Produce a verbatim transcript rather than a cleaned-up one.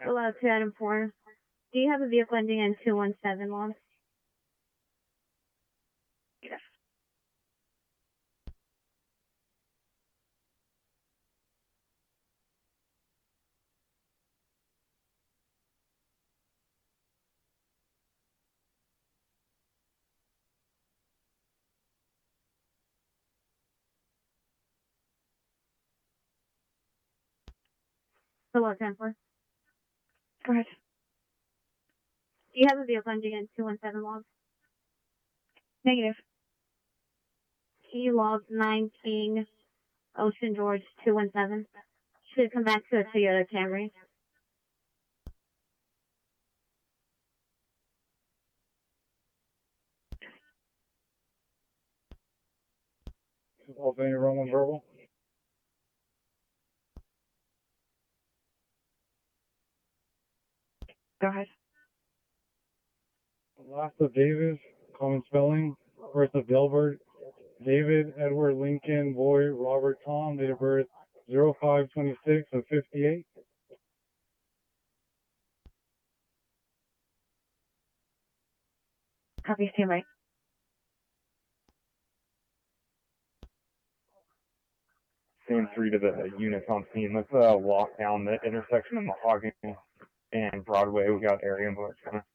Hello, two item four. Do you have a vehicle ending in two one seven logs? Yes. Hello, ten four. Go ahead. Do you have a vehicle ending in two one seven logs? Negative. Key log nine King Ocean George two one seven. Should come back to a Toyota Camry. Albany Roman verbal. Go ahead. Last of Davis, common spelling. First of Delbert, David, Edward, Lincoln, Boy, Robert, Tom, date of birth zero five twenty-six of fifty-eight. Copy, stand by. Same three to the units on scene. Let's uh, walk down the intersection of Mahogany and Broadway. We got area inputs.